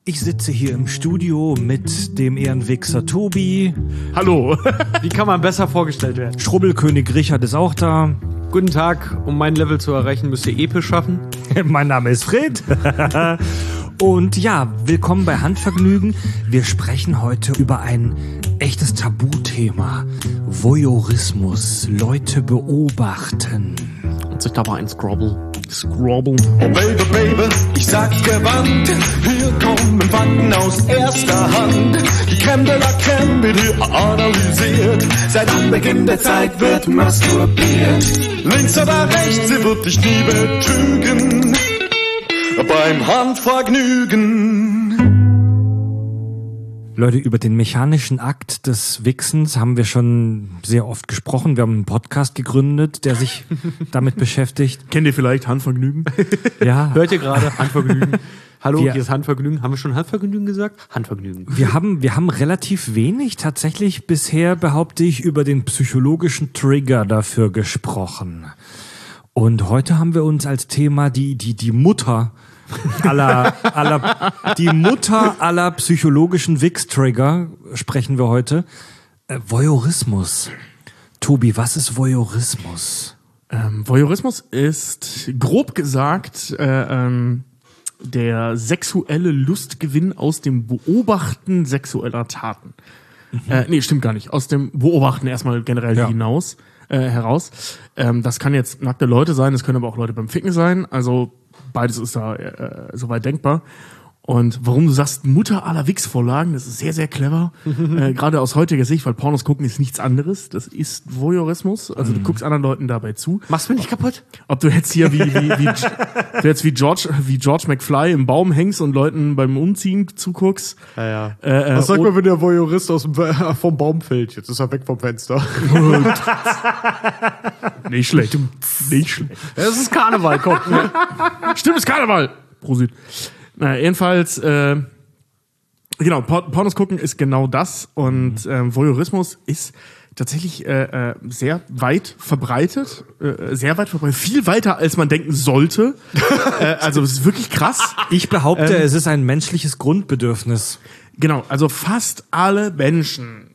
Ich sitze hier im Studio mit dem Ehrenwichser Tobi. Hallo. Wie kann man besser vorgestellt werden? Schrubbelkönig Richard ist auch da. Guten Tag. Um mein Level zu erreichen, müsst ihr episch schaffen. Mein Name ist Fred. Und ja, willkommen bei Handvergnügen. Wir sprechen heute über ein echtes Tabuthema. Voyeurismus. Leute beobachten. Und sich dabei ein Scrabble. Oh Baby, Baby, ich sag gewandt, hier kommen Fakten aus erster Hand. Die Crème de la Crème wird hier analysiert. Seit Anbeginn der Zeit wird masturbiert. Links oder rechts, sie wird dich nie betrügen. Beim Handvergnügen. Leute, über den mechanischen Akt des Wichsens haben wir schon sehr oft gesprochen. Wir haben einen Podcast gegründet, der sich damit beschäftigt. Kennt ihr vielleicht Handvergnügen? Ja. Hört ihr gerade? Handvergnügen. Hallo, Wir- hier ist Handvergnügen. Haben wir schon Handvergnügen gesagt? Handvergnügen. Wir haben relativ wenig tatsächlich bisher, behaupte ich, über den psychologischen Trigger dafür gesprochen. Und heute haben wir uns als Thema die Mutter aller psychologischen Wichs-Trigger sprechen wir heute. Voyeurismus. Tobi, was ist Voyeurismus? Voyeurismus ist grob gesagt der sexuelle Lustgewinn aus dem Beobachten sexueller Taten. Nee, stimmt gar nicht. Aus dem Beobachten erstmal generell heraus. Das kann jetzt nackte Leute sein, das können aber auch Leute beim Ficken sein. Also beides ist da soweit denkbar. Und warum du sagst, Mutter aller Wichsvorlagen, das ist sehr, sehr clever. Gerade aus heutiger Sicht, weil Pornos gucken ist nichts anderes. Das ist Voyeurismus. Also du guckst anderen Leuten dabei zu. Machst du mich nicht kaputt? Ob du jetzt hier wie George McFly im Baum hängst und Leuten beim Umziehen zuguckst. Ja. Was sagt man, wenn der Voyeurist vom Baum fällt? Jetzt ist er weg vom Fenster. Nicht schlecht. Nicht schlecht. Es ist Karneval, komm. Stimmt, es ist Karneval. Prosit. Naja, jedenfalls, genau, Pornos gucken ist genau das. Und Voyeurismus ist tatsächlich sehr weit verbreitet. Viel weiter, als man denken sollte. Also es ist wirklich krass. Ich behaupte, es ist ein menschliches Grundbedürfnis. Genau, also fast alle Menschen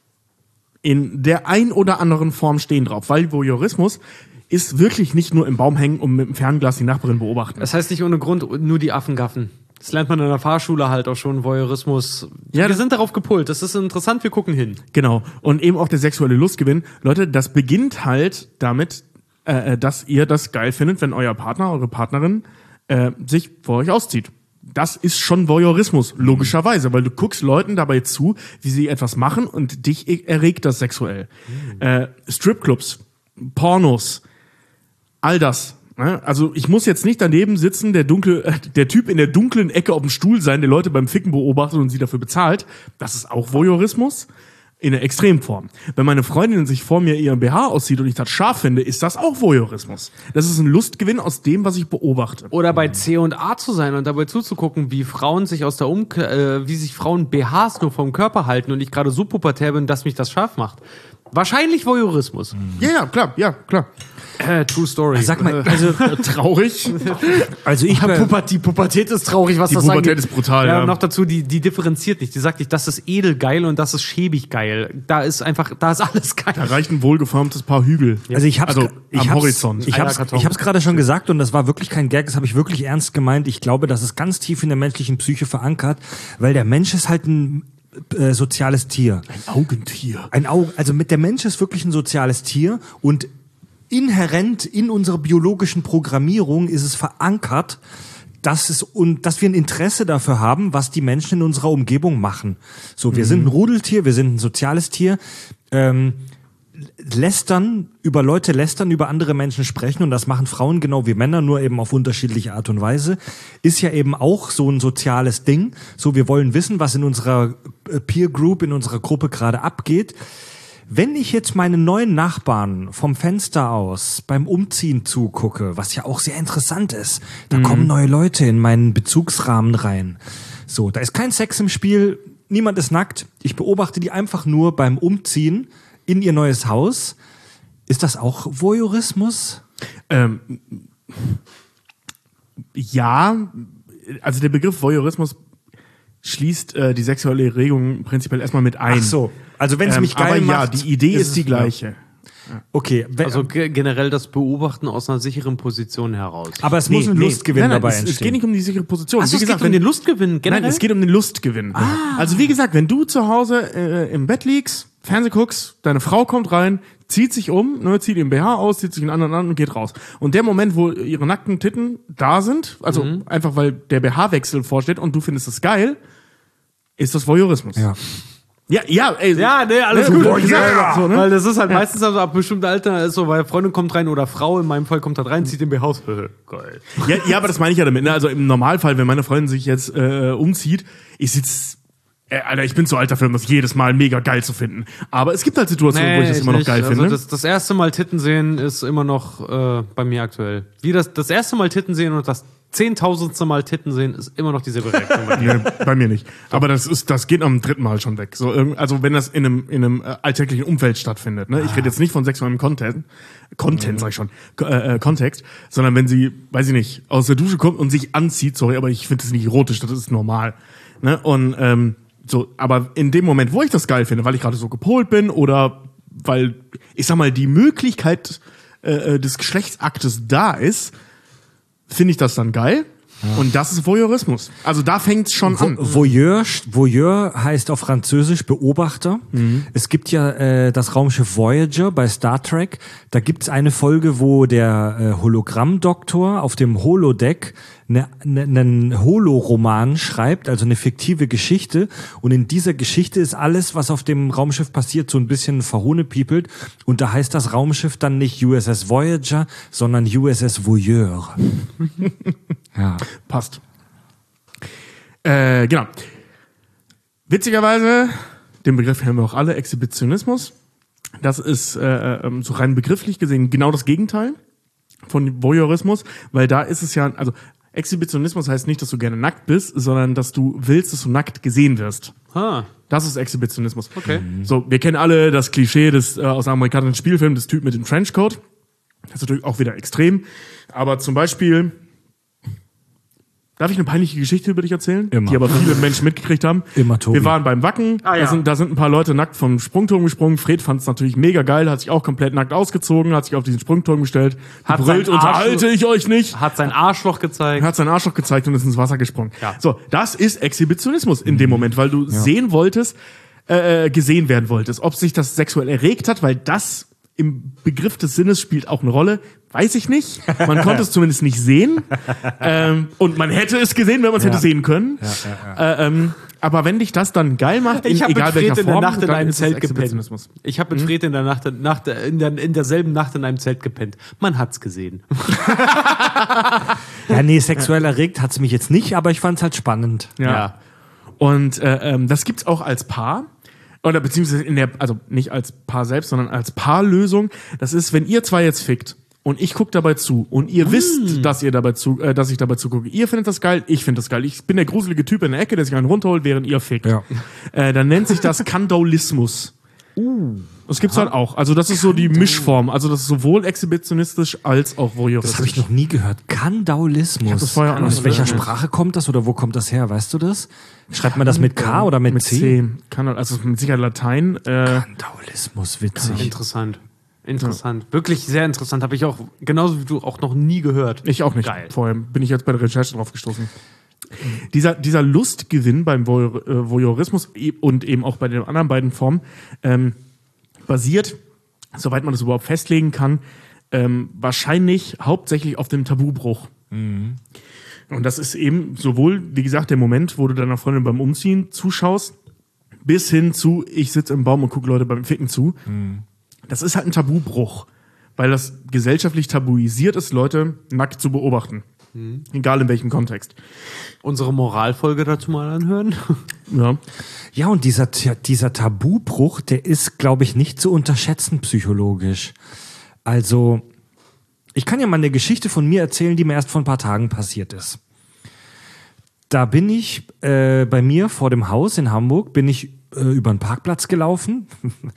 in der ein oder anderen Form stehen drauf, weil Voyeurismus ist wirklich nicht nur im Baum hängen und mit dem Fernglas die Nachbarin beobachten. Das heißt nicht ohne Grund nur die Affen gaffen. Das lernt man in der Fahrschule halt auch schon, Voyeurismus. Ja, wir sind darauf gepolt, das ist interessant, wir gucken hin. Genau, und eben auch der sexuelle Lustgewinn. Leute, das beginnt halt damit, dass ihr das geil findet, wenn euer Partner, eure Partnerin sich vor euch auszieht. Das ist schon Voyeurismus, logischerweise, weil du guckst Leuten dabei zu, wie sie etwas machen und dich erregt das sexuell. Stripclubs, Pornos, all das. Ne? Also ich muss jetzt nicht daneben sitzen, der Typ in der dunklen Ecke auf dem Stuhl sein, der Leute beim Ficken beobachtet und sie dafür bezahlt. Das ist auch Voyeurismus in der Extremform. Wenn meine Freundin sich vor mir ihren BH auszieht und ich das scharf finde, ist das auch Voyeurismus. Das ist ein Lustgewinn aus dem, was ich beobachte. Oder bei C&A zu sein und dabei zuzugucken, wie Frauen sich wie sich Frauen BHs nur vom Körper halten und ich gerade so pubertär bin, dass mich das scharf macht. Wahrscheinlich Voyeurismus. Ja, klar. True Story. Sag mal, also Traurig. Also ich Die Pubertät ist traurig, was Die das Pubertät angeht. ist brutal, Ja. ja. Und noch dazu, die differenziert nicht. Die sagt nicht, das ist edelgeil und das ist schäbig geil. Da ist alles geil. Da reicht ein wohlgeformtes Paar Hügel. Also ich hab's Horizont. Ich hab's gerade schon gesagt und das war wirklich kein Gag, das habe ich wirklich ernst gemeint. Ich glaube, das ist ganz tief in der menschlichen Psyche verankert, weil der Mensch ist halt ein soziales Tier. Ein Augentier. Also der Mensch ist wirklich ein soziales Tier und inhärent in unserer biologischen Programmierung ist es verankert, dass wir ein Interesse dafür haben, was die Menschen in unserer Umgebung machen. So, wir sind ein Rudeltier, wir sind ein soziales Tier. Leute lästern, über andere Menschen sprechen und das machen Frauen genau wie Männer, nur eben auf unterschiedliche Art und Weise, ist ja eben auch so ein soziales Ding. So, wir wollen wissen, was in unserer Peer Group, in unserer Gruppe gerade abgeht. Wenn ich jetzt meinen neuen Nachbarn vom Fenster aus beim Umziehen zugucke, was ja auch sehr interessant ist, da kommen neue Leute in meinen Bezugsrahmen rein. So, da ist kein Sex im Spiel, niemand ist nackt. Ich beobachte die einfach nur beim Umziehen in ihr neues Haus. Ist das auch Voyeurismus? Ja, also der Begriff Voyeurismus schließt die sexuelle Erregung prinzipiell erstmal mit ein. Ach so. Also wenn es mich geil aber macht. ja, die Idee ist es- die gleiche. Okay. Also generell das Beobachten aus einer sicheren Position heraus. aber es muss ein Lustgewinn nein, dabei es entstehen. geht nicht um die sichere Position. Achso, es geht um den Lustgewinn generell? Nein, es geht um den Lustgewinn. Also wie gesagt, wenn du zu Hause im Bett liegst, Fernseh guckst, deine Frau kommt rein, zieht sich um, ne, zieht ihren BH aus, zieht sich einen anderen an und geht raus. Und der Moment, wo ihre nackten Titten da sind, also einfach weil der BH-Wechsel vorsteht und du findest es geil, ist das Voyeurismus. Ja. Ja, ey. Ja, nee, alles Ne, gut. wie gesagt, so, ne? Weil das ist halt meistens also ab bestimmtem Alter, ist so, weil Freundin kommt rein oder Frau, in meinem Fall kommt halt rein, zieht den BH aus. Geil. Ja, aber das meine ich ja damit. Ne? Also im Normalfall, wenn meine Freundin sich jetzt umzieht, ich sitz, Alter, ich bin zu alt dafür, um das jedes Mal mega geil zu finden. Aber es gibt halt Situationen, wo ich das immer noch geil finde. Also das erste Mal Titten sehen ist immer noch bei mir aktuell. Wie das erste Mal Titten sehen und das 10.000. Mal Titten sehen ist immer noch dieselbe Reaktion bei mir. Nee, bei mir nicht. Aber das geht am dritten Mal schon weg. So, also wenn das in einem alltäglichen Umfeld stattfindet. Ne? Ich rede jetzt nicht von sexuellem Content sag ich schon, Kontext, sondern wenn sie, weiß ich nicht, aus der Dusche kommt und sich anzieht, sorry, aber ich finde das nicht erotisch, das ist normal. Ne? Und so, aber in dem Moment, wo ich das geil finde, weil ich gerade so gepolt bin oder weil, ich sag mal, die Möglichkeit des Geschlechtsaktes da ist, finde ich das dann geil. Ja. Und das ist Voyeurismus. Also da fängt's schon an. Voyeur heißt auf Französisch Beobachter. Es gibt ja das Raumschiff Voyager bei Star Trek. Da gibt's eine Folge, wo der Hologrammdoktor auf dem Holodeck einen Holoroman schreibt, also eine fiktive Geschichte. Und in dieser Geschichte ist alles, was auf dem Raumschiff passiert, so ein bisschen verhohnepiepelt. Und da heißt das Raumschiff dann nicht USS Voyager, sondern USS Voyeur. Ja. Passt. Genau. Witzigerweise, den Begriff haben wir auch alle, Exhibitionismus. Das ist so rein begrifflich gesehen genau das Gegenteil von Voyeurismus, weil da ist es ja, also Exhibitionismus heißt nicht, dass du gerne nackt bist, sondern dass du willst, dass du nackt gesehen wirst. Das ist Exhibitionismus. Okay. So, wir kennen alle das Klischee aus einem amerikanischen Spielfilm des Typ mit dem Trenchcoat. Das ist natürlich auch wieder extrem. Aber zum Beispiel, darf ich eine peinliche Geschichte über dich erzählen? Immer. Die aber viele Menschen mitgekriegt haben. Immer, Tobi. Wir waren beim Wacken, ja. da sind ein paar Leute nackt vom Sprungturm gesprungen. Fred fand es natürlich mega geil, hat sich auch komplett nackt ausgezogen, hat sich auf diesen Sprungturm gestellt, Hat gebrüllt, sein unterhalte ich euch nicht. Hat sein Arschloch gezeigt. Hat seinen Arschloch gezeigt und ist ins Wasser gesprungen. Ja. So, das ist Exhibitionismus in dem Moment, weil du sehen wolltest, gesehen werden wolltest. Ob sich das sexuell erregt hat, weil das im Begriff des Sinnes spielt auch eine Rolle, weiß ich nicht. Man konnte es zumindest nicht sehen. Und man hätte es gesehen, wenn man es hätte sehen können. Aber wenn dich das dann geil macht, Ich habe mit egal welcher Fred in der Form, Nacht in dann einem ist es Zelt gepennt. Exhibitionismus. Ich habe mit Fred in der Nacht, in derselben Nacht in einem Zelt gepennt. Man hat's gesehen. Ja, nee, sexuell erregt hat's mich jetzt nicht, aber ich fand's halt spannend. Ja. Und das gibt's auch als Paar. Oder beziehungsweise also nicht als Paar selbst, sondern als Paarlösung. Das ist, wenn ihr zwei jetzt fickt und ich guck dabei zu und ihr wisst, dass ich dabei zugucke. Ihr findet das geil, ich finde das geil. Ich bin der gruselige Typ in der Ecke, der sich einen runterholt, während ihr fickt. Ja. Dann nennt sich das Kandaulismus. Das gibt's halt auch. Also das ist so die Mischform. Also das ist sowohl exhibitionistisch als auch voyeuristisch. Das habe ich noch nie gehört. Kandaulismus. Ich hab das vorher Aus welcher gehört. Sprache kommt das oder wo kommt das her? Weißt du das? Schreibt man das mit K oder mit C? Also mit Sicherheit Latein. Kandaulismus, witzig. Interessant. Wirklich sehr interessant. Habe ich auch, genauso wie du, auch noch nie gehört. Ich auch nicht. Geil. Vorher bin ich jetzt bei der Recherche drauf gestoßen. Dieser Lustgewinn beim Voyeurismus und eben auch bei den anderen beiden Formen basiert, soweit man das überhaupt festlegen kann, wahrscheinlich hauptsächlich auf dem Tabubruch. Und das ist eben sowohl, wie gesagt, der Moment, wo du deiner Freundin beim Umziehen zuschaust, bis hin zu, ich sitze im Baum und gucke Leute beim Ficken zu. Das ist halt ein Tabubruch, weil das gesellschaftlich tabuisiert ist, Leute nackt zu beobachten. Egal in welchem Kontext. Unsere Moralfolge dazu mal anhören. Ja. Ja, und dieser Tabubruch, der ist, glaube ich, nicht zu unterschätzen psychologisch. Also, ich kann ja mal eine Geschichte von mir erzählen, die mir erst vor ein paar Tagen passiert ist. Da bin ich bei mir vor dem Haus in Hamburg, bin ich über einen Parkplatz gelaufen.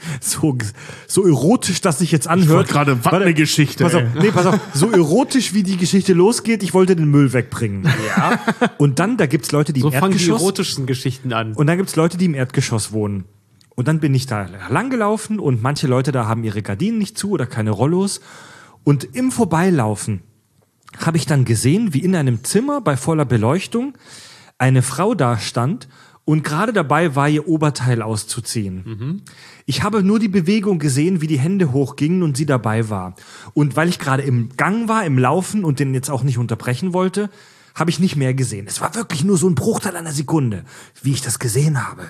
so erotisch, dass sich jetzt anhört. Ich wollte gerade, was eine Geschichte. Pass auf. So erotisch, wie die Geschichte losgeht, ich wollte den Müll wegbringen. Ja. Und dann, da gibt's Leute, die So im fangen die Erdgeschoss... erotischen Geschichten an. Und dann gibt's Leute, die im Erdgeschoss wohnen. Und dann bin ich da lang gelaufen und manche Leute da haben ihre Gardinen nicht zu oder keine Rollos. Und im Vorbeilaufen habe ich dann gesehen, wie in einem Zimmer bei voller Beleuchtung eine Frau da stand und gerade dabei war, ihr Oberteil auszuziehen. Ich habe nur die Bewegung gesehen, wie die Hände hochgingen und sie dabei war. Und weil ich gerade im Gang war, im Laufen und den jetzt auch nicht unterbrechen wollte, habe ich nicht mehr gesehen. Es war wirklich nur so ein Bruchteil einer Sekunde, wie ich das gesehen habe.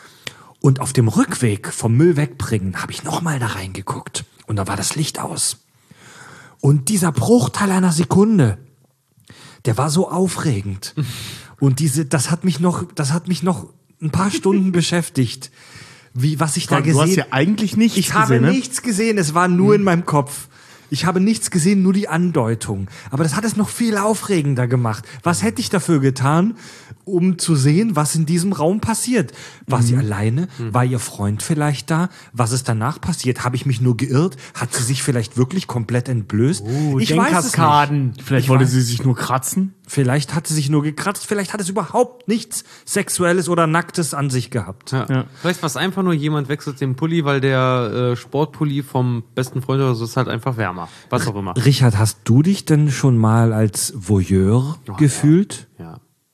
Und auf dem Rückweg vom Müll wegbringen habe ich nochmal da reingeguckt. Und da war das Licht aus. Und dieser Bruchteil einer Sekunde, der war so aufregend. Und das hat mich noch ein paar Stunden beschäftigt, was ich da gesehen habe. Du hast ja eigentlich nichts gesehen. Ich habe nichts gesehen, es war nur in meinem Kopf. Ich habe nichts gesehen, nur die Andeutung. Aber das hat es noch viel aufregender gemacht. Was hätte ich dafür getan, um zu sehen, was in diesem Raum passiert? War sie alleine? War ihr Freund vielleicht da? Was ist danach passiert? Habe ich mich nur geirrt? Hat sie sich vielleicht wirklich komplett entblößt? Ich weiß es nicht. Vielleicht wollte sie sich nur kratzen. Vielleicht hat sie sich nur gekratzt. Vielleicht hat es überhaupt nichts Sexuelles oder Nacktes an sich gehabt. Ja. Vielleicht war es einfach nur, jemand wechselt den Pulli, weil der Sportpulli vom besten Freund oder so ist halt einfach wärmer. Was auch immer. Richard, hast du dich denn schon mal als Voyeur gefühlt? Ja.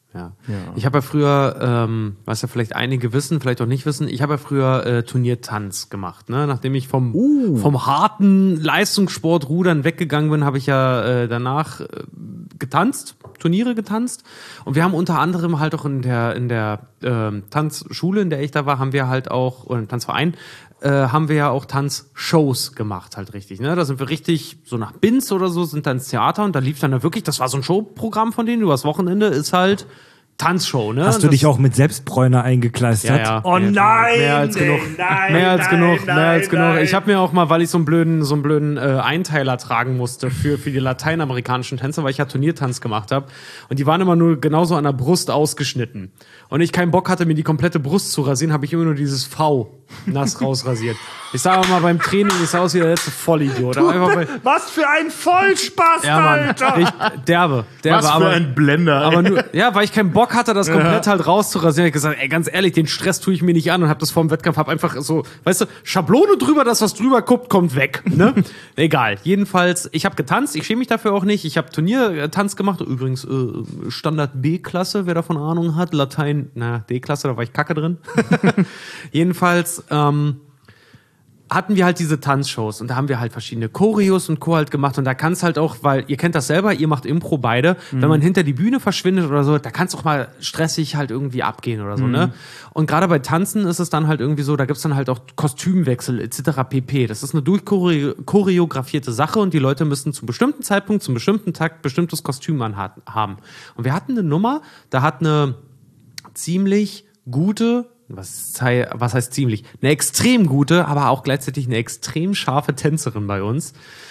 Ich habe ja früher, was ja vielleicht einige wissen, vielleicht auch nicht wissen, ich habe ja früher Turniertanz gemacht. Ne? Nachdem ich vom harten Leistungssport Rudern weggegangen bin, habe ich ja danach getanzt, Turniere getanzt. Und wir haben unter anderem halt auch in der Tanzschule, in der ich da war, haben wir halt auch, oder im Tanzverein, haben wir ja auch Tanzshows gemacht, halt richtig. Ne? Da sind wir richtig, so nach Binz oder so, sind dann ins Theater und da lief dann wirklich, das war so ein Showprogramm von denen, übers Wochenende ist halt Tanzshow, ne? Hast du dich auch mit Selbstbräuner eingekleistert? Ja. Oh nein! Mehr als genug. Mehr als genug. Ich habe mir auch mal, weil ich so einen blöden Einteiler tragen musste für die lateinamerikanischen Tänze, weil ich ja Turniertanz gemacht habe. Und die waren immer nur genauso an der Brust ausgeschnitten. Und ich keinen Bock hatte, mir die komplette Brust zu rasieren, habe ich immer nur dieses V nass rausrasiert. Ich sah aber mal beim Training, ich sah aus wie der letzte Vollidiot. Was für ein Vollspaß, ja, Mann. Alter! Derbe. Was für ein Blender. Aber nur, ja, weil ich keinen Bock hatte, das komplett halt rauszurasieren. Ich gesagt, ey, ganz ehrlich, den Stress tue ich mir nicht an und hab das vor dem Wettkampf, hab einfach so, weißt du, Schablone drüber, das, was drüber guckt, kommt weg. Ne? Egal. Jedenfalls, ich habe getanzt, ich schäme mich dafür auch nicht. Ich habe Turniertanz gemacht, übrigens Standard B-Klasse, wer davon Ahnung hat. Latein, D-Klasse, da war ich kacke drin. Jedenfalls, hatten wir halt diese Tanzshows und da haben wir halt verschiedene Choreos und Co. halt gemacht und da kann's halt auch, weil ihr kennt das selber, ihr macht Impro beide, wenn man hinter die Bühne verschwindet oder so, da kann's auch mal stressig halt irgendwie abgehen oder so, ne? Und gerade bei Tanzen ist es dann halt irgendwie so, da gibt's dann halt auch Kostümwechsel etc. pp. Das ist eine durchchoreografierte Sache und die Leute müssen zum bestimmten Zeitpunkt, zum bestimmten Tag bestimmtes Kostüm anhaben. Und wir hatten eine Nummer, da hat eine ziemlich gute, was heißt ziemlich? Eine extrem gute, aber auch gleichzeitig eine extrem scharfe Tänzerin bei uns.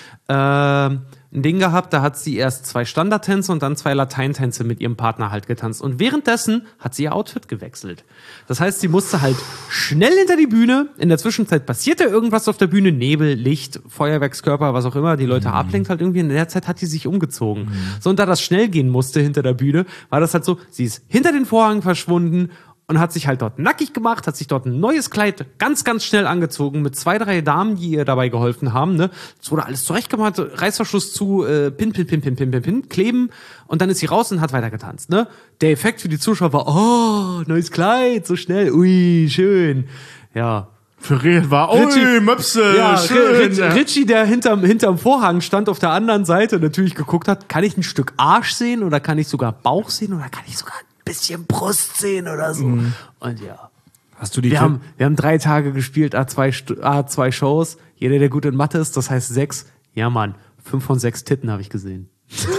Ein Ding gehabt, da hat sie erst 2 Standardtänze und dann 2 Lateintänze mit ihrem Partner halt getanzt. Und währenddessen hat sie ihr Outfit gewechselt. Das heißt, sie musste halt schnell hinter die Bühne. In der Zwischenzeit passierte irgendwas auf der Bühne. Nebel, Licht, Feuerwerkskörper, was auch immer. Die Leute ablenkt halt irgendwie. In der Zeit hat die sich umgezogen. So, und da das schnell gehen musste hinter der Bühne, war das halt so, sie ist hinter den Vorhang verschwunden und hat sich halt dort nackig gemacht, hat sich dort ein neues Kleid ganz, ganz schnell angezogen mit 2, 3 Damen, die ihr dabei geholfen haben. Ne? Es wurde alles zurechtgemacht, Reißverschluss zu, Pin, kleben und dann ist sie raus und hat weiter getanzt. Ne? Der Effekt für die Zuschauer war, oh, neues Kleid, so schnell, ui, schön. Ja. Für Richard war, ui, Möpse, ja, schön. Richie, der hinterm Vorhang stand, auf der anderen Seite natürlich geguckt hat, kann ich ein Stück Arsch sehen oder kann ich sogar Bauch sehen oder kann ich sogar bisschen Brust sehen oder so. Und ja. Hast du die wir haben 3 Tage gespielt, A2 Shows. Jeder, der gut in Mathe ist, das heißt 6. Ja, Mann, 5 von 6 Titten habe ich gesehen.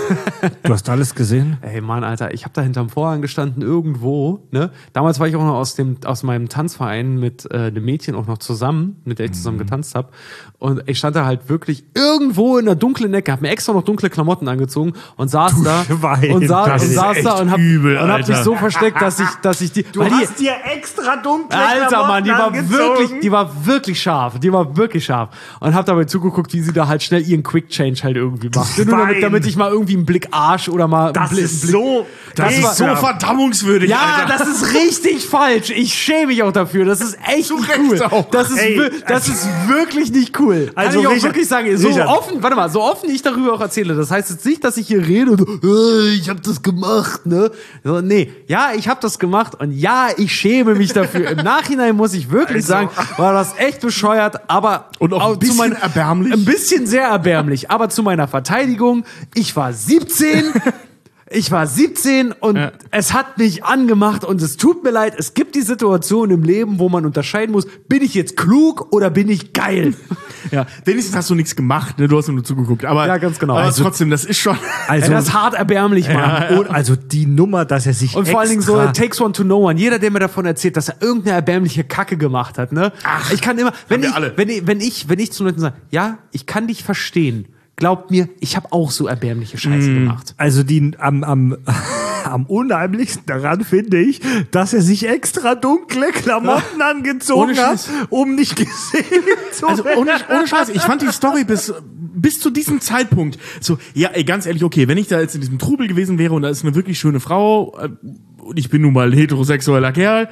Du hast alles gesehen? Ey, Mann, Alter, ich habe da hinterm Vorhang gestanden irgendwo, ne? Damals war ich auch noch aus meinem Tanzverein mit einem Mädchen auch noch zusammen, mit der ich zusammen getanzt habe. Und ich stand da halt wirklich irgendwo in der dunklen Ecke, hab mir extra noch dunkle Klamotten angezogen und saß da Schwein, und das ist saß da und hab mich Alter. so versteckt, dass ich die dir extra dunkle Alter, Mann, die war wirklich scharf. Die war wirklich scharf. Und hab dabei zugeguckt, wie sie da halt schnell ihren Quick Change halt irgendwie macht. Nur damit ich mal irgendwie einen Blick Arsch oder mal Das einen ist Blick. so... Das ist so verdammungswürdig, Ja, Alter. das ist richtig falsch. Ich schäme mich auch dafür. Das ist echt nicht cool. auch. Das ist wirklich nicht cool. Also Kann ich auch Richard, wirklich sagen, so Richard. offen ich darüber auch erzähle. Das heißt jetzt nicht, dass ich hier rede und ich habe das gemacht, ne? So, nee, ja, ich habe das gemacht und ja, ich schäme mich dafür. Im Nachhinein muss ich wirklich sagen, war das echt bescheuert, aber Und auch ein bisschen erbärmlich. Ein bisschen sehr erbärmlich, aber zu meiner Verteidigung, ich war 17. Ich war 17 und es hat mich angemacht und es tut mir leid, es gibt die Situation im Leben, wo man unterscheiden muss, bin ich jetzt klug oder bin ich geil? Ja, wenigstens hast du nichts gemacht, ne? Du hast nur zugeguckt. Aber, Ja, ganz genau. Aber Also- trotzdem, das ist schon... Also, Das ist hart erbärmlich, Mann. und also die Nummer, dass er sich Und vor allen Dingen so, extra- it takes one to know one. Jeder, der mir davon erzählt, dass er irgendeine erbärmliche Kacke gemacht hat, ne? Ich kann immer, wenn ich zu Leuten sage, ja, ich kann dich verstehen. Glaubt mir, ich habe auch so erbärmliche Scheiße gemacht. Also die am unheimlichsten daran finde ich, dass er sich extra dunkle Klamotten angezogen Ohne hat, Scheiß. um nicht gesehen zu Also werden. ohne Scheiß, ich fand die Story bis zu diesem Zeitpunkt so, ja, ey, ganz ehrlich, okay, wenn ich da jetzt in diesem Trubel gewesen wäre und da ist eine wirklich schöne Frau und ich bin nun mal ein heterosexueller Kerl,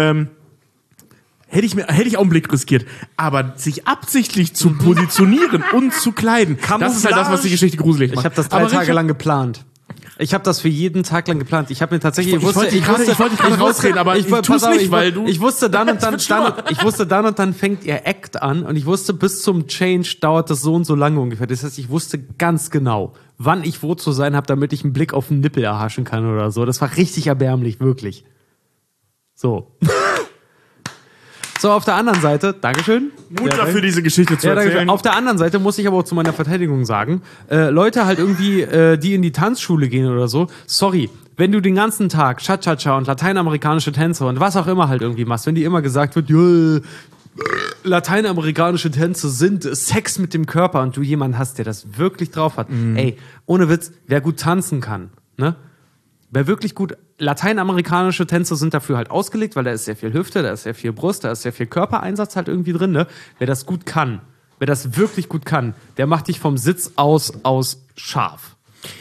hätte ich auch einen Blick riskiert. Aber sich absichtlich zu positionieren und zu kleiden, das ist halt das, was die Geschichte gruselig macht. Ich habe das 3 Aber Tage Richard, lang geplant. Ich habe das für jeden Tag lang geplant. Ich habe mir tatsächlich, Ich wollte dich gerade rausreden, aber ich tu's nicht, weil du... Ich wusste dann und dann, wird schlimmer. ich wusste dann und dann fängt ihr Act an und ich wusste, bis zum Change dauert das so und so lange ungefähr. Das heißt, ich wusste ganz genau, wann ich wo zu sein habe, damit ich einen Blick auf den Nippel erhaschen kann oder so. Das war richtig erbärmlich, wirklich. So. So, auf der anderen Seite, Dankeschön. Mut dafür, diese Geschichte zu Ja, danke. erzählen. Auf der anderen Seite muss ich aber auch zu meiner Verteidigung sagen, Leute halt irgendwie, die in die Tanzschule gehen oder so, sorry, wenn du den ganzen Tag Cha-Cha-Cha und lateinamerikanische Tänze und was auch immer halt irgendwie machst, wenn dir immer gesagt wird, lateinamerikanische Tänze sind Sex mit dem Körper und du jemanden hast, der das wirklich drauf hat, ey, ohne Witz, wer gut tanzen kann, ne? Wer wirklich gut, lateinamerikanische Tänze sind dafür halt ausgelegt, weil da ist sehr viel Hüfte, da ist sehr viel Brust, da ist sehr viel Körpereinsatz halt irgendwie drin, ne? Wer das gut kann, wer das wirklich gut kann, der macht dich vom Sitz aus scharf.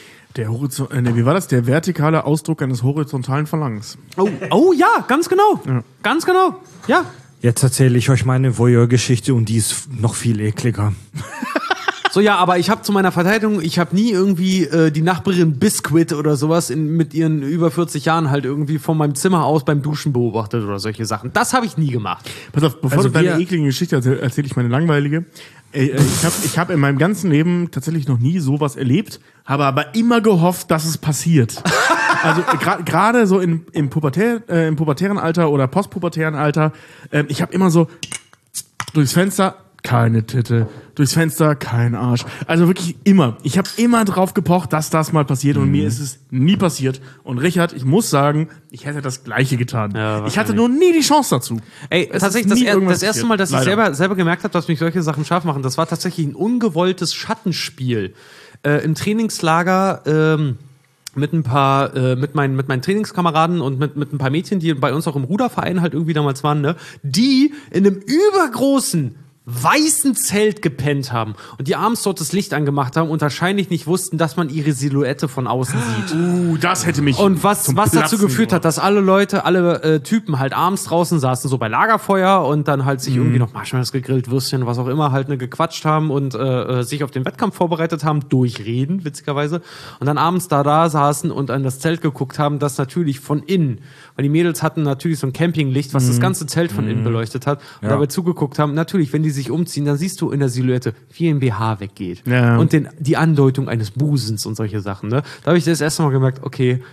Wie war das? Der vertikale Ausdruck eines horizontalen Verlangens. Oh ja, ganz genau. Ganz genau. Ja. Jetzt erzähle ich euch meine Voyeur-Geschichte und die ist noch viel ekliger. So, ja, aber ich habe zu meiner Verteidigung, ich habe nie irgendwie die Nachbarin Biscuit oder sowas mit ihren über 40 Jahren halt irgendwie von meinem Zimmer aus beim Duschen beobachtet oder solche Sachen. Das habe ich nie gemacht. Pass auf, bevor Also du deine wir- eklige Geschichte erzähle ich meine langweilige. Ich hab in meinem ganzen Leben tatsächlich noch nie sowas erlebt, habe aber immer gehofft, dass es passiert. Also gerade so im pubertären Alter oder postpubertären Alter, ich habe immer so durchs Fenster keine Titte, durchs Fenster kein Arsch. Also wirklich immer. Ich habe immer drauf gepocht, dass das mal passiert und mir ist es nie passiert. Und Richard, ich muss sagen, ich hätte das Gleiche getan. Ja, ich hatte nur nie die Chance dazu. Ey, Es tatsächlich, ist nie das irgendwas erste passiert. Mal, dass Leider. ich selber gemerkt habe, dass mich solche Sachen scharf machen, das war tatsächlich ein ungewolltes Schattenspiel. Im Trainingslager mit ein paar, mit meinen Trainingskameraden und mit ein paar Mädchen, die bei uns auch im Ruderverein halt irgendwie damals waren, ne, die in einem übergroßen weißen Zelt gepennt haben und die abends dort das Licht angemacht haben und wahrscheinlich nicht wussten, dass man ihre Silhouette von außen sieht. Das hätte mich Und was zum dazu Platzen geführt hat, dass alle Typen halt abends draußen saßen, so bei Lagerfeuer und dann halt sich irgendwie noch Marshmallows gegrillt, Würstchen, was auch immer, halt ne, gequatscht haben und sich auf den Wettkampf vorbereitet haben, durchreden, witzigerweise. Und dann abends da saßen und an das Zelt geguckt haben, das natürlich von innen, weil die Mädels hatten natürlich so ein Campinglicht, was das ganze Zelt von innen beleuchtet hat und dabei zugeguckt haben, natürlich, wenn die sich umziehen, dann siehst du in der Silhouette, wie ein BH weggeht. Ja. Und die Andeutung eines Busens und solche Sachen, ne? Da habe ich das erste Mal gemerkt, okay,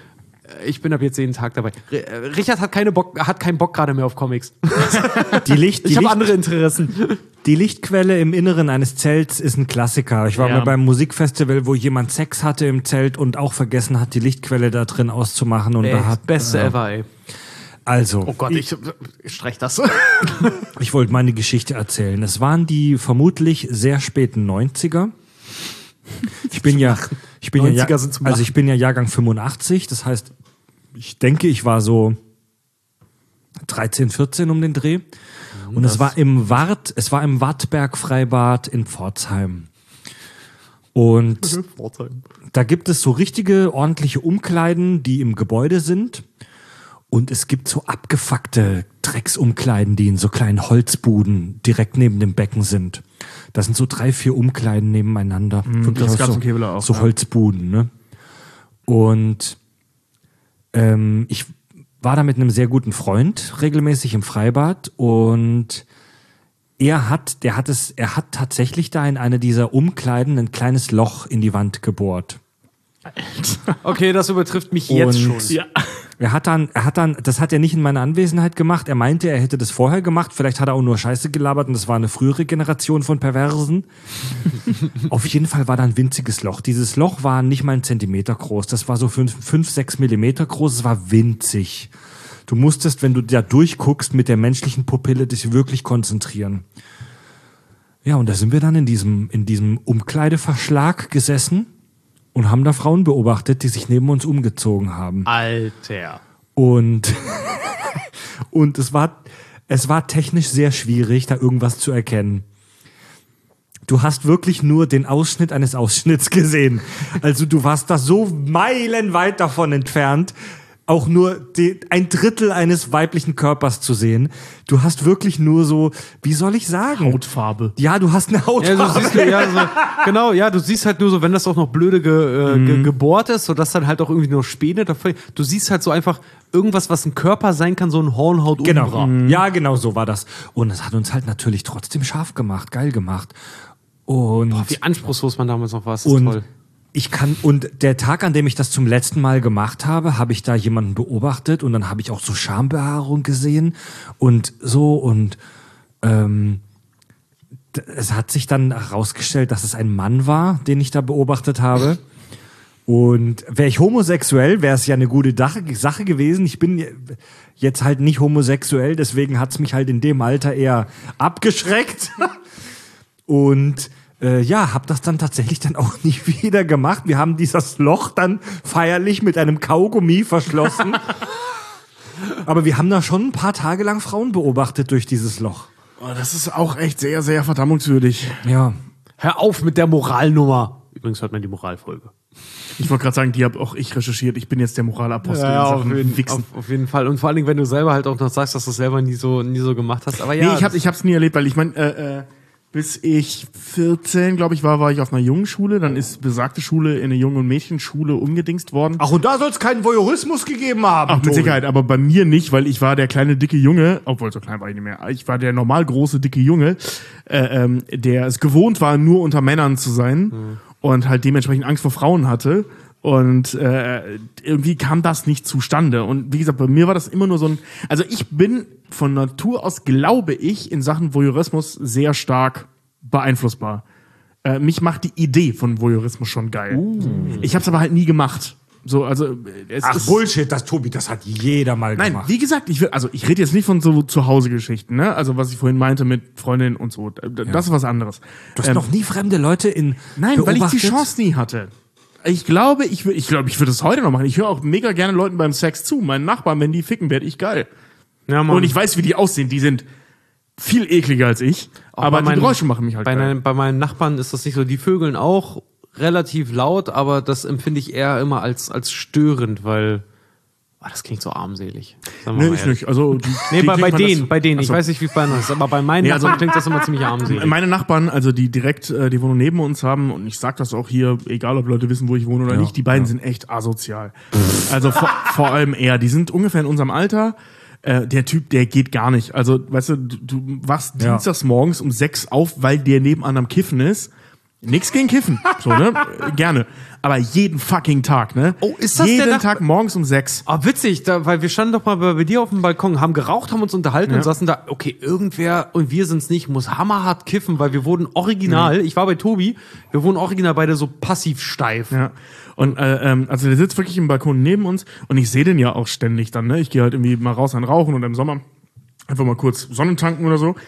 Ich bin ab jetzt jeden Tag dabei. Richard hat keinen Bock gerade mehr auf Comics. Ich habe andere Interessen. Die Lichtquelle im Inneren eines Zelts ist ein Klassiker. Ich war mal beim Musikfestival, wo jemand Sex hatte im Zelt und auch vergessen hat, die Lichtquelle da drin auszumachen. Und da hat Beste ever, ey. Also. Oh Gott, ich streich das. Ich wollte meine Geschichte erzählen. Es waren die vermutlich sehr späten 90er. Ich bin ja Jahrgang 85. Das heißt, ich denke, ich war so 13, 14 um den Dreh. Und es war im Wartberg-Freibad in Pforzheim. Und da gibt es so richtige, ordentliche Umkleiden, die im Gebäude sind. Und es gibt so abgefuckte Drecksumkleiden, die in so kleinen Holzbuden direkt neben dem Becken sind. Das sind so 3, 4 Umkleiden nebeneinander. Wirklich das gab's in Kevela auch. So Holzbuden, ne? Und ich war da mit einem sehr guten Freund regelmäßig im Freibad und er hat tatsächlich da in eine dieser Umkleiden ein kleines Loch in die Wand gebohrt. Okay, das übertrifft mich jetzt schon. Ja. Er hat dann, das hat er nicht in meiner Anwesenheit gemacht. Er meinte, er hätte das vorher gemacht. Vielleicht hat er auch nur Scheiße gelabert und das war eine frühere Generation von Perversen. Auf jeden Fall war da ein winziges Loch. Dieses Loch war nicht mal 1 Zentimeter groß. Das war so 5, 6 Millimeter groß. Es war winzig. Du musstest, wenn du da durchguckst, mit der menschlichen Pupille dich wirklich konzentrieren. Ja, und da sind wir dann in diesem Umkleideverschlag gesessen und haben da Frauen beobachtet, die sich neben uns umgezogen haben. Alter. Und es war technisch sehr schwierig, da irgendwas zu erkennen. Du hast wirklich nur den Ausschnitt eines Ausschnitts gesehen. Also du warst da so meilenweit davon entfernt, auch nur ein Drittel eines weiblichen Körpers zu sehen. Du hast wirklich nur so, wie soll ich sagen? Hautfarbe. Ja, du hast eine Hautfarbe. Du siehst halt nur so, wenn das auch noch blöde gebohrt ist, sodass dann halt auch irgendwie nur Späne dafür. Du siehst halt so einfach irgendwas, was ein Körper sein kann, so ein Hornhaut. Genau. Ja, genau so war das. Und es hat uns halt natürlich trotzdem scharf gemacht, geil gemacht. Und wie anspruchslos man damals noch war, das ist toll. Und der Tag, an dem ich das zum letzten Mal gemacht habe, habe ich da jemanden beobachtet und dann habe ich auch so Schambehaarung gesehen und so und es hat sich dann herausgestellt, dass es ein Mann war, den ich da beobachtet habe. Und wäre ich homosexuell, wäre es ja eine gute Sache gewesen. Ich bin jetzt halt nicht homosexuell, deswegen hat es mich halt in dem Alter eher abgeschreckt. Und hab das dann tatsächlich dann auch nicht wieder gemacht. Wir haben dieses Loch dann feierlich mit einem Kaugummi verschlossen. Aber wir haben da schon ein paar Tage lang Frauen beobachtet durch dieses Loch. Oh, das ist auch echt sehr, sehr verdammungswürdig. Ja. Hör auf mit der Moralnummer. Übrigens hört man die Moralfolge. Ich wollte gerade sagen, die habe auch ich recherchiert. Ich bin jetzt der Moralapostel. Ja, auf jeden Fall. Und vor allen Dingen, wenn du selber halt auch noch sagst, dass du es selber nie so gemacht hast. Aber ja. Nee, ich hab's nie erlebt, weil ich meine, bis ich 14, glaube ich, war ich auf einer Jungenschule. Dann ist besagte Schule in eine Jungen- und Mädchenschule umgedingst worden. Ach, und da soll es keinen Voyeurismus gegeben haben. Ach, mit Sicherheit, aber bei mir nicht, weil ich war der kleine, dicke Junge, obwohl so klein war ich nicht mehr. Ich war der normal große, dicke Junge, der es gewohnt war, nur unter Männern zu sein und halt dementsprechend Angst vor Frauen hatte. Und irgendwie kam das nicht zustande. Und wie gesagt, bei mir war das immer nur so ein... Also ich bin von Natur aus, glaube ich, in Sachen Voyeurismus sehr stark beeinflussbar. Mich macht die Idee von Voyeurismus schon geil. Ich habe es aber halt nie gemacht. So, also Bullshit, das hat jeder mal gemacht. Nein, wie gesagt, ich rede jetzt nicht von so Zuhause-Geschichten, ne? Also was ich vorhin meinte mit Freundinnen und so. Das ist was anderes. Du hast noch nie fremde Leute Nein, weil ich die Chance nie hatte. Ich glaube, ich würde es heute noch machen. Ich höre auch mega gerne Leuten beim Sex zu. Meinen Nachbarn, wenn die ficken, werde ich geil. Ja, Mann. Und ich weiß, wie die aussehen. Die sind viel ekliger als ich. Auch aber die Geräusche machen mich halt geil. Bei meinen Nachbarn ist das nicht so. Die vögeln auch relativ laut, aber das empfinde ich eher immer als störend, weil das klingt so armselig. Nee, ich nicht. Also, bei denen. Ich weiß nicht, wie es bei anderen ist, aber bei meinen Nachbarn klingt das immer ziemlich armselig. Meine Nachbarn, also die direkt, die Wohnung neben uns haben, und ich sag das auch hier, egal ob Leute wissen, wo ich wohne oder nicht, die beiden sind echt asozial. Also vor allem die sind ungefähr in unserem Alter. Der Typ, der geht gar nicht. Also, weißt du wachst dienstags morgens um 6 auf, weil der nebenan am Kiffen ist. Nix gegen Kiffen, so, ne? Gerne. Aber jeden fucking Tag, ne? Oh, ist das jeden Tag morgens um 6. Ah, witzig, weil wir standen doch mal bei dir auf dem Balkon, haben geraucht, haben uns unterhalten und saßen da, okay, irgendwer, und wir sind's nicht, muss hammerhart kiffen, weil wir wurden original, ich war bei Tobi, wir wurden original beide so passiv steif. Ja. Und also der sitzt wirklich im Balkon neben uns und ich sehe den ja auch ständig dann, ne? Ich gehe halt irgendwie mal raus an Rauchen und im Sommer einfach mal kurz Sonnentanken oder so.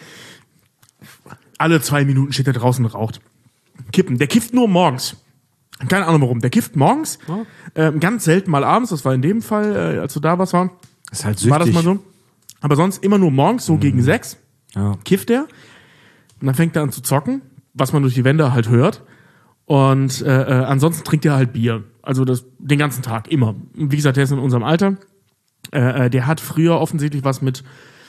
Alle 2 Minuten steht er draußen und raucht. Kippen. Der kifft nur morgens. Keine Ahnung warum. Der kifft morgens, ganz selten mal abends, das war in dem Fall, als du da warst, Ist halt süchtig. war das mal so. Aber sonst immer nur morgens, so gegen 6, kifft er. Und dann fängt er an zu zocken, was man durch die Wände halt hört. Und ansonsten trinkt er halt Bier. Also den ganzen Tag, immer. Wie gesagt, der ist in unserem Alter. Der hat früher offensichtlich was mit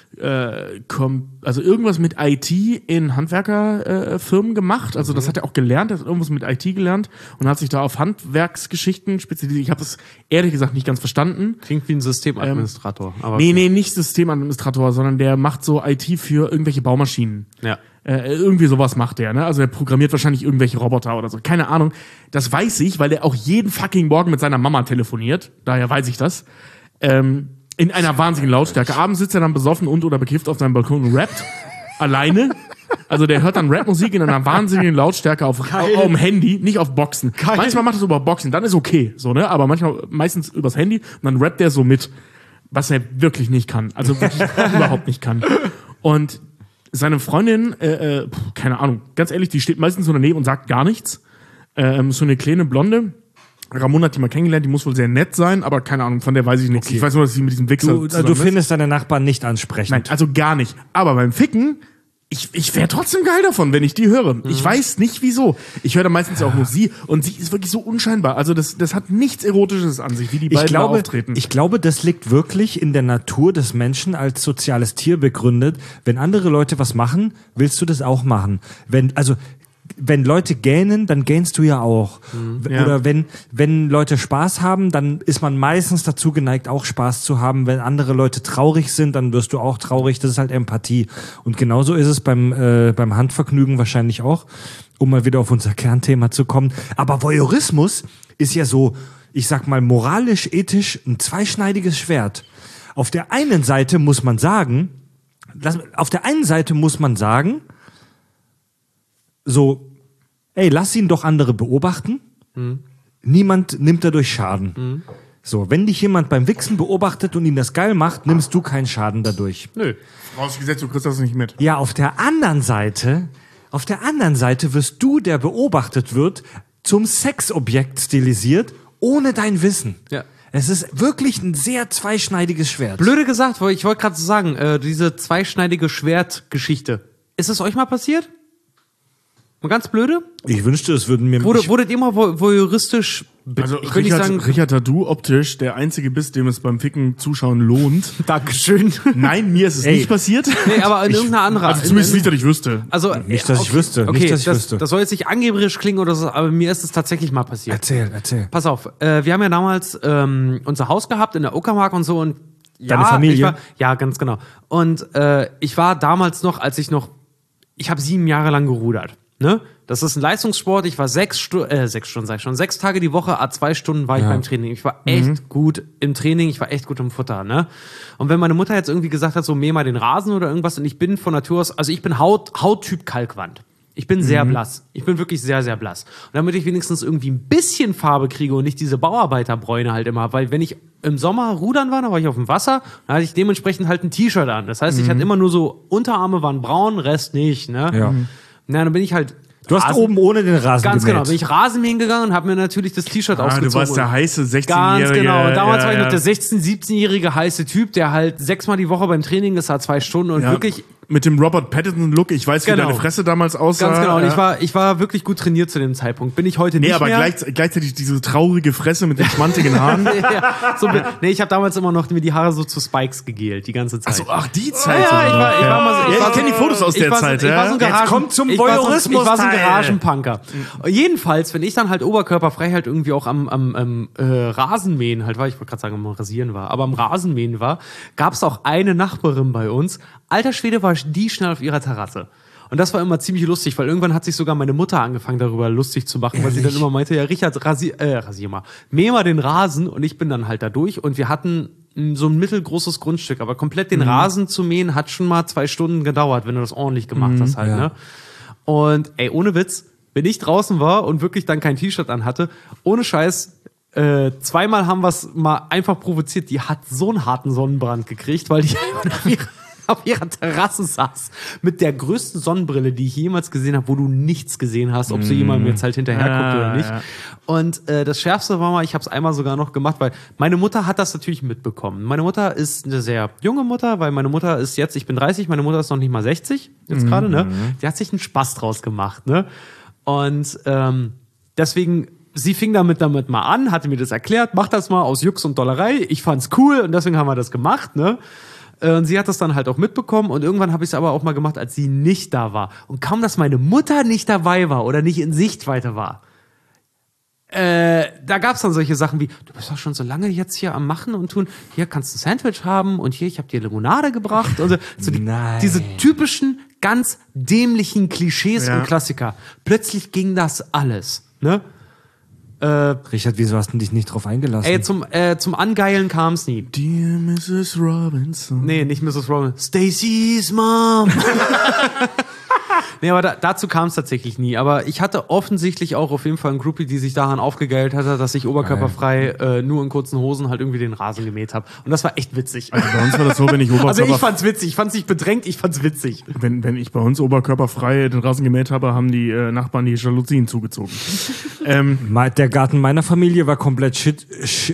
also irgendwas mit IT in Handwerkerfirmen gemacht. Also das hat er auch gelernt, er hat irgendwas mit IT gelernt und hat sich da auf Handwerksgeschichten spezialisiert. Ich habe das ehrlich gesagt nicht ganz verstanden. Klingt wie ein Systemadministrator. Aber Nee, nicht Systemadministrator, sondern der macht so IT für irgendwelche Baumaschinen. Ja. Irgendwie sowas macht der, ne? Also er programmiert wahrscheinlich irgendwelche Roboter oder so. Keine Ahnung. Das weiß ich, weil er auch jeden fucking Morgen mit seiner Mama telefoniert. Daher weiß ich das. In einer wahnsinnigen Lautstärke. Abends sitzt er dann besoffen und oder bekifft auf seinem Balkon und rappt. Alleine. Also der hört dann Rapmusik in einer wahnsinnigen Lautstärke auf dem Handy, nicht auf Boxen. Geil. Manchmal macht er es über Boxen, dann ist okay, so, ne? Aber meistens übers Handy und dann rappt er so mit, was er wirklich nicht kann. Also wirklich überhaupt nicht kann. Und seine Freundin, keine Ahnung, ganz ehrlich, die steht meistens so daneben und sagt gar nichts. So eine kleine Blonde. Ramona hat die mal kennengelernt, die muss wohl sehr nett sein, aber keine Ahnung, von der weiß ich nichts. Okay. Ich weiß nur, dass sie mit diesem Wichser Du findest deine Nachbarn nicht ansprechend. Nein, also gar nicht. Aber beim Ficken, ich wäre trotzdem geil davon, wenn ich die höre. Ich weiß nicht wieso. Ich höre da meistens ja auch nur sie und sie ist wirklich so unscheinbar. Also das hat nichts Erotisches an sich, wie die beiden da auftreten. Ich glaube, das liegt wirklich in der Natur des Menschen als soziales Tier begründet. Wenn andere Leute was machen, willst du das auch machen. Wenn Leute gähnen, dann gähnst du ja auch. Ja. Oder wenn Leute Spaß haben, dann ist man meistens dazu geneigt, auch Spaß zu haben. Wenn andere Leute traurig sind, dann wirst du auch traurig. Das ist halt Empathie. Und genauso ist es beim Handvergnügen wahrscheinlich auch, um mal wieder auf unser Kernthema zu kommen. Aber Voyeurismus ist ja so, ich sag mal, moralisch, ethisch ein zweischneidiges Schwert. Auf der einen Seite muss man sagen, so, ey, lass ihn doch andere beobachten. Niemand nimmt dadurch Schaden. So, wenn dich jemand beim Wichsen beobachtet und ihn das geil macht, nimmst du keinen Schaden dadurch. Nö. Vorausgesetzt, du kriegst das nicht mit. Ja, auf der anderen Seite wirst du, der beobachtet wird, zum Sexobjekt stilisiert, ohne dein Wissen. Ja. Es ist wirklich ein sehr zweischneidiges Schwert. Blöde gesagt, ich wollte gerade so sagen, diese zweischneidige Schwertgeschichte. Ist es euch mal passiert? Mal ganz blöde? Ich wünschte, es würden mir... Wurdet ihr mal voyeuristisch... Also ich will nicht sagen... Richard, da du optisch der Einzige bist, dem es beim Ficken zuschauen lohnt. Dankeschön. Nein, mir ist es nicht passiert. Nee, aber in irgendeiner anderen... Also zumindest nicht, dass ich wüsste. Also, Nicht, dass ich wüsste. Okay, Nicht, dass ich wüsste. Das soll jetzt nicht angeberisch klingen oder so, aber mir ist es tatsächlich mal passiert. Erzähl. Pass auf, wir haben ja damals unser Haus gehabt in der Uckermark und so und Deine Familie? Ja, ganz genau. Und ich war damals noch, ich habe 7 Jahre lang gerudert. Ne? Das ist ein Leistungssport. Ich war 6 Tage die Woche, 2 Stunden war ich beim Training. Ich war echt gut im Training, ich war echt gut im Futter. Ne? Und wenn meine Mutter jetzt irgendwie gesagt hat, so mäh mal den Rasen oder irgendwas, und ich bin von Natur aus, also ich bin Hauttyp Kalkwand. Ich bin sehr blass. Ich bin wirklich sehr, sehr blass. Und damit ich wenigstens irgendwie ein bisschen Farbe kriege und nicht diese Bauarbeiterbräune halt immer, weil wenn ich im Sommer rudern war, da war ich auf dem Wasser, dann hatte ich dementsprechend halt ein T-Shirt an. Das heißt, ich hatte immer nur so, Unterarme waren braun, Rest nicht. Ne? Ja. Na, dann bin ich halt... Du hast oben ohne den Rasen Ganz gemäht. genau, bin ich Rasenmähen gegangen und habe mir natürlich das T-Shirt ausgezogen. Du warst der heiße 16-Jährige. Ganz genau. Und damals war ich noch der 16-, 17-jährige heiße Typ, der halt 6-mal die Woche beim Training ist, 2 Stunden und wirklich... Mit dem Robert Pattinson-Look, ich weiß, wie deine Fresse damals aussah. Ganz genau, und ich war wirklich gut trainiert zu dem Zeitpunkt. Bin ich heute nicht aber mehr. gleichzeitig diese traurige Fresse mit den schmantigen Haaren. Ich habe damals immer noch mir die Haare so zu Spikes gegelt, die ganze Zeit. Die Zeit. Ich war mal so, ich kenne die Fotos aus der Zeit. Ich war so ein Jetzt kommt zum ich war so ein Voyeurismus-Teil. Garagenpunker. Jedenfalls, wenn ich dann halt oberkörperfrei halt irgendwie auch am Rasenmähen halt war, ich wollte gerade sagen, am Rasieren war, aber am Rasenmähen war, gab es auch eine Nachbarin bei uns. Alter Schwede war die schnell auf ihrer Terrasse. Und Und das war immer ziemlich lustig, weil irgendwann hat sich sogar meine Mutter angefangen, darüber lustig zu machen, weil sie dann immer meinte, ja, Richard, rasier mal, mäh mal den Rasen, und ich bin dann halt da durch, und wir hatten so ein mittelgroßes Grundstück, aber komplett den Rasen zu mähen hat schon mal 2 Stunden gedauert, wenn du das ordentlich gemacht hast halt, ne? Und ey, ohne Witz, wenn ich draußen war und wirklich dann kein T-Shirt an hatte, ohne Scheiß, 2-mal haben wir es mal einfach provoziert. Die hat so einen harten Sonnenbrand gekriegt, weil die auf ihrer Terrasse saß mit der größten Sonnenbrille, die ich jemals gesehen habe, wo du nichts gesehen hast, ob so jemandem jetzt halt hinterher guckt oder nicht. Und das Schärfste war mal, ich habe es einmal sogar noch gemacht, weil meine Mutter hat das natürlich mitbekommen. Meine Mutter ist eine sehr junge Mutter, weil meine Mutter ist jetzt, ich bin 30, meine Mutter ist noch nicht mal 60 jetzt gerade, ne? Die hat sich einen Spaß draus gemacht, ne? Und deswegen, sie fing damit mal an, hatte mir das erklärt, mach das mal aus Jux und Dollerei. Ich fand's cool und deswegen haben wir das gemacht, ne? Und sie hat das dann halt auch mitbekommen, und irgendwann habe ich es aber auch mal gemacht, als sie nicht da war. Und kaum, dass meine Mutter nicht dabei war oder nicht in Sichtweite war, da gab's dann solche Sachen wie, du bist doch schon so lange jetzt hier am Machen und tun, hier kannst du ein Sandwich haben und hier, ich habe dir Limonade gebracht. Und so diese typischen, ganz dämlichen Klischees und Klassiker. Plötzlich ging das alles, ne? Richard, wieso hast du dich nicht drauf eingelassen? Ey, zum Angeilen kam's nie. Dear Mrs. Robinson. Nee, nicht Mrs. Robinson. Stacy's Mom. Nee, aber dazu kam es tatsächlich nie. Aber ich hatte offensichtlich auch auf jeden Fall einen Groupie, die sich daran aufgegeilt hatte, dass ich oberkörperfrei nur in kurzen Hosen halt irgendwie den Rasen gemäht habe. Und das war echt witzig. Also bei uns war das so, wenn ich Also ich fand's witzig. Ich fand's nicht bedrängt, ich fand's witzig. Wenn ich bei uns oberkörperfrei den Rasen gemäht habe, haben die Nachbarn die Jalousien zugezogen. Der Garten meiner Familie war komplett Schicht.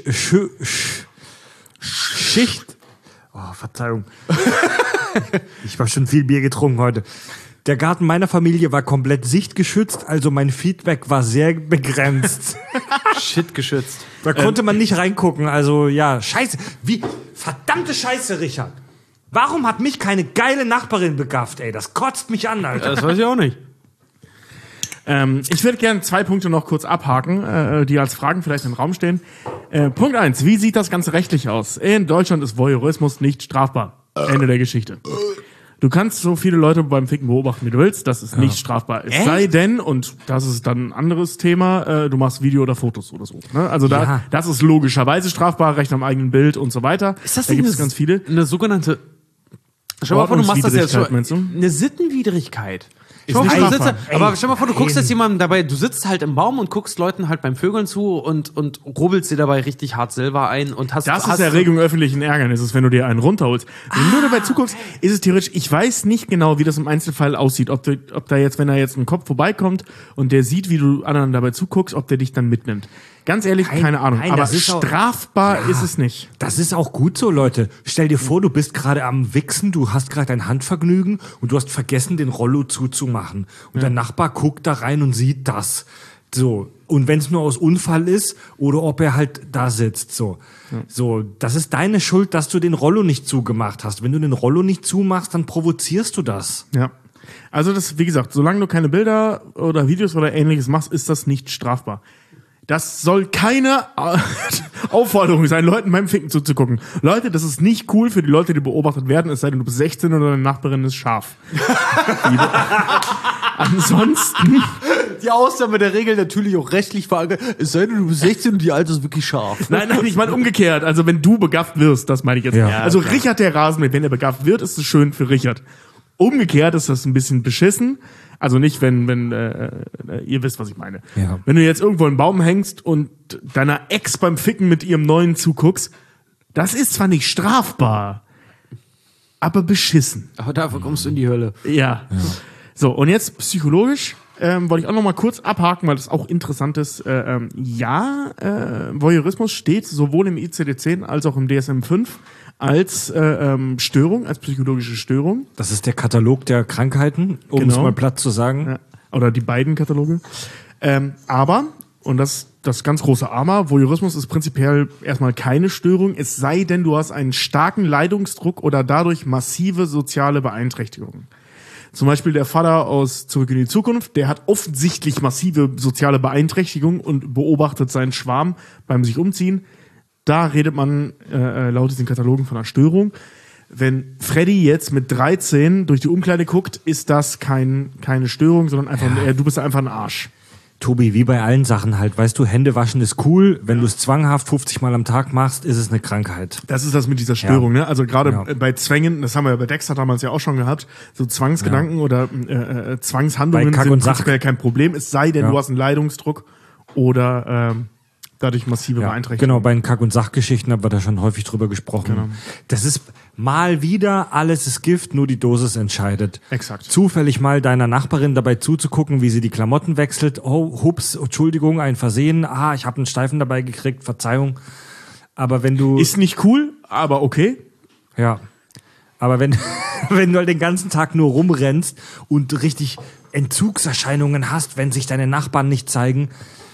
Oh, Verzeihung. Ich habe schon viel Bier getrunken heute. Der Garten meiner Familie war komplett sichtgeschützt, also mein Feedback war sehr begrenzt. Shit geschützt. Da konnte man nicht reingucken, also ja, scheiße. Verdammte Scheiße, Richard. Warum hat mich keine geile Nachbarin begafft, ey? Das kotzt mich an, Alter. Das weiß ich auch nicht. Ich würde gerne 2 Punkte noch kurz abhaken, die als Fragen vielleicht im Raum stehen. Punkt 1. Wie sieht das Ganze rechtlich aus? In Deutschland ist Voyeurismus nicht strafbar. Ende der Geschichte. Du kannst so viele Leute beim Ficken beobachten, wie du willst. Das ist nicht strafbar. Es sei denn, und das ist dann ein anderes Thema, du machst Video oder Fotos oder so. Ne? Also das ist logischerweise strafbar, Recht am eigenen Bild und so weiter. Ist das da gibt es ganz viele. Eine sogenannte... Schau mal vor, du machst das jetzt schon. Meinst du? Eine Sittenwidrigkeit. Ist nicht strafbar. Aber stell mal vor, du guckst jetzt jemandem dabei, du sitzt halt im Baum und guckst Leuten halt beim Vögeln zu und rubbelst dir dabei richtig hart Silber ein und hast... Das ist Erregung öffentlichen Ärgernisses, wenn du dir einen runterholst. Wenn du dabei zuguckst, ist es theoretisch, ich weiß nicht genau, wie das im Einzelfall aussieht. Ob da jetzt, wenn da jetzt ein Kopf vorbeikommt und der sieht, wie du anderen dabei zuguckst, ob der dich dann mitnimmt. Ganz ehrlich, keine Ahnung. Aber strafbar ist es nicht. Das ist auch gut so, Leute. Stell dir vor, du bist gerade am Wichsen, du hast gerade ein Handvergnügen und du hast vergessen, den Rollo zuzumachen. Und der Nachbar guckt da rein und sieht das. So. Und wenn es nur aus Unfall ist oder ob er halt da sitzt. So. So, das ist deine Schuld, dass du den Rollo nicht zugemacht hast. Wenn du den Rollo nicht zumachst, dann provozierst du das. Ja. Also das, wie gesagt, solange du keine Bilder oder Videos oder Ähnliches machst, ist das nicht strafbar. Das soll keine Aufforderung sein, Leuten beim Ficken zuzugucken. Leute, das ist nicht cool für die Leute, die beobachtet werden, es sei denn, du bist 16 oder deine Nachbarin ist scharf. Ansonsten... Die Ausnahme der Regel natürlich auch rechtlich verankert. Es sei denn, du bist 16 und die Alte ist wirklich scharf. Nein, ich meine umgekehrt. Also wenn du begafft wirst, das meine ich jetzt. Ja. Also Richard der Rasenmäher, wenn er begafft wird, ist es schön für Richard. Umgekehrt ist das ein bisschen beschissen. Also nicht, wenn ihr wisst, was ich meine. Ja. Wenn du jetzt irgendwo einen Baum hängst und deiner Ex beim Ficken mit ihrem Neuen zuguckst, das ist zwar nicht strafbar, aber beschissen. Aber dafür kommst du in die Hölle. Ja. So, und jetzt psychologisch wollte ich auch noch mal kurz abhaken, weil das auch interessant ist. Voyeurismus steht sowohl im ICD-10 als auch im DSM-5 als Störung, als psychologische Störung. Das ist der Katalog der Krankheiten, um es mal platt zu sagen. Ja. Oder die beiden Kataloge. Aber, und das ganz große Aber, Voyeurismus ist prinzipiell erstmal keine Störung, es sei denn, du hast einen starken Leidungsdruck oder dadurch massive soziale Beeinträchtigungen. Zum Beispiel der Vater aus Zurück in die Zukunft, der hat offensichtlich massive soziale Beeinträchtigungen und beobachtet seinen Schwarm beim sich umziehen. Da redet man laut diesen Katalogen von einer Störung. wenn Freddy jetzt mit 13 durch die Umkleide guckt, ist das keine Störung, sondern einfach, du bist einfach ein Arsch. Tobi, wie bei allen Sachen halt, weißt du, Hände waschen ist cool, wenn du es zwanghaft 50 Mal am Tag machst, ist es eine Krankheit. Das ist das mit dieser Störung, ne? Also gerade bei Zwängen, das haben wir ja bei Dexter damals ja auch schon gehabt, so Zwangsgedanken oder Zwangshandlungen sind prinzipiell kein Problem, es sei denn, du hast einen Leidungsdruck oder dadurch massive Beeinträchtigungen. Genau, bei den Kack- und Sachgeschichten haben wir da schon häufig drüber gesprochen. Genau. Das ist mal wieder, alles ist Gift, nur die Dosis entscheidet. Exakt. Zufällig mal deiner Nachbarin dabei zuzugucken, wie sie die Klamotten wechselt. Oh, hups, Entschuldigung, ein Versehen. Ich habe einen Steifen dabei gekriegt, Verzeihung. Aber wenn du... Ist nicht cool, aber okay. Ja. Aber wenn du halt den ganzen Tag nur rumrennst und richtig Entzugserscheinungen hast, wenn sich deine Nachbarn nicht zeigen...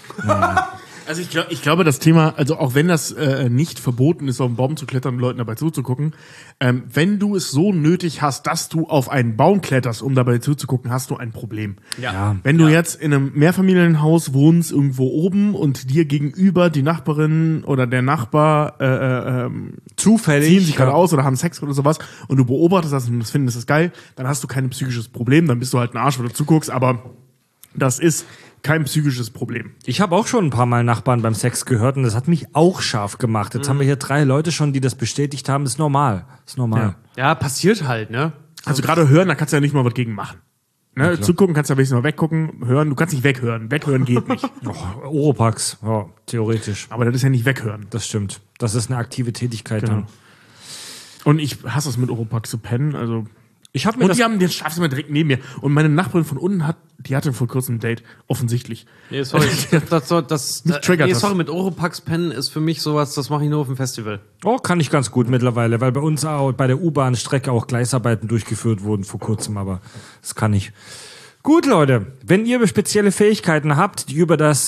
Also ich glaube, das Thema, also auch wenn das nicht verboten ist, auf einen Baum zu klettern und Leuten dabei zuzugucken, wenn du es so nötig hast, dass du auf einen Baum kletterst, um dabei zuzugucken, hast du ein Problem. Ja. Wenn du jetzt in einem Mehrfamilienhaus wohnst, irgendwo oben und dir gegenüber die Nachbarin oder der Nachbar zufällig ziehen sich gerade aus oder haben Sex oder sowas und du beobachtest das und findest das geil, dann hast du kein psychisches Problem, dann bist du halt ein Arsch, wenn du zuguckst, aber das ist kein psychisches Problem. Ich habe auch schon ein paar Mal Nachbarn beim Sex gehört und das hat mich auch scharf gemacht. Jetzt haben wir hier 3 Leute schon, die das bestätigt haben. Ist normal. Ist normal. Ja, passiert halt, ne? Also gerade hören, da kannst du ja nicht mal was gegen machen. Ne? Zugucken kannst du ja wenigstens mal weggucken, hören, du kannst nicht weghören. Weghören geht nicht. Oropax, ja, theoretisch. Aber das ist ja nicht weghören. Das stimmt. Das ist eine aktive Tätigkeit Genau. dann. Und ich hasse es mit Oropax zu pennen, also... Ich habe mir Und das... die haben den Schlafzimmer direkt neben mir. Und meine Nachbarin von unten hatte vor kurzem ein Date, offensichtlich. Nee, sorry, Mich triggert das. sorry, mit Oropax pennen ist für mich sowas, das mache ich nur auf dem Festival. Oh, kann ich ganz gut mittlerweile, weil bei uns auch bei der U-Bahn-Strecke auch Gleisarbeiten durchgeführt wurden vor kurzem, aber das kann ich. Gut, Leute, wenn ihr spezielle Fähigkeiten habt, die über das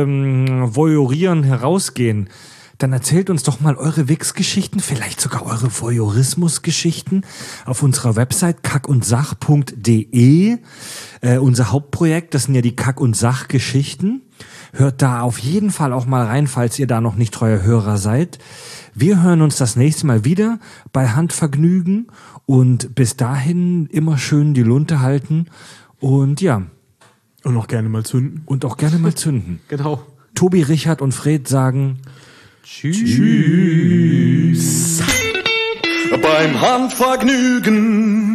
Voyeurieren herausgehen, dann erzählt uns doch mal eure Wix-Geschichten, vielleicht sogar eure Voyeurismus-Geschichten auf unserer Website kackundsach.de. Unser Hauptprojekt, das sind ja die Kack- und Sach-Geschichten. Hört da auf jeden Fall auch mal rein, falls ihr da noch nicht treuer Hörer seid. Wir hören uns das nächste Mal wieder bei Handvergnügen und bis dahin immer schön die Lunte halten und ja. Und auch gerne mal zünden. Und auch gerne mal zünden. Genau. Tobi, Richard und Fred sagen Tschüss. Beim Handvergnügen.